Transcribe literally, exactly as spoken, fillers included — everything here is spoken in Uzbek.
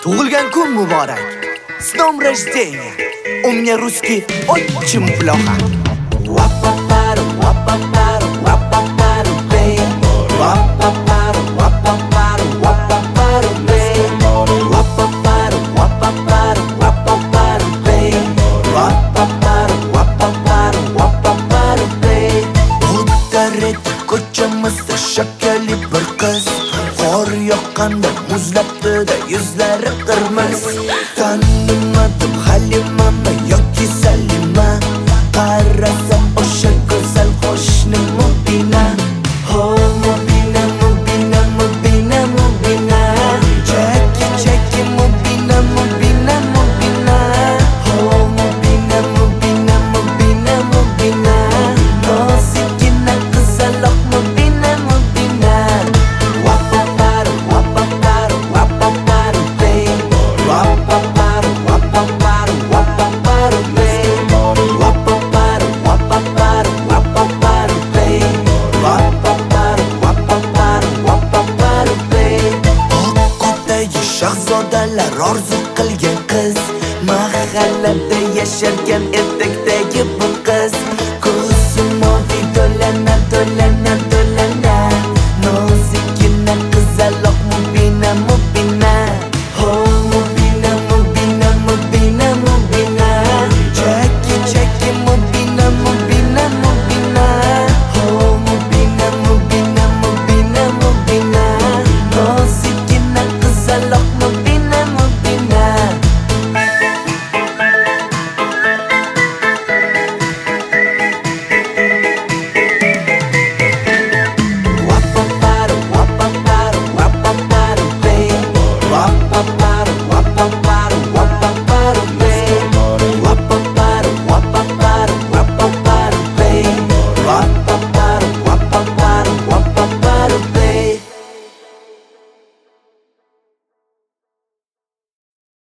Tug'ilgan kun muborak. С днем рождения. У меня русский очень плохо. Wap-a-paru, wap-a-paru, wap-a-paru, babe. Wap-a-paru, wap-a-paru, wap-a-paru, babe. Wap-a-paru, wap-a-paru, wap-a-paru, babe. Wap-a-paru, wap-a-paru, wap-a-paru, babe. O'taradi ko'chamizda shakali bir qiz. Qor yoqqanda muzlatdi-da yuzlari qirmiz. Tanimadim Halimami yoki Salima. Qarasam o'sha go'zal qo'shni Mubina. Ho Mubina, Mubina, Mubina, Mubina. Cheki, cheki Mubina, Mubina, Mubina. Ho Mubina, Mubina, Mubina, Mubina. Nosikina qizaloq Mubina, Mubina. Wap-a-paru, wap-a-paru, wap-a-paru, babe. Wap-a-paru, wap-a-paru, wap-a-paru, babe. Wap-a-paru, wap-a-paru, wap-a-paru, babe. Wap-a-paru, wap-a-paru, wap-a-paru, babe. Oqqotdagi shahzodalar orzu qilgan qiz, mahallada yasharkan ertakda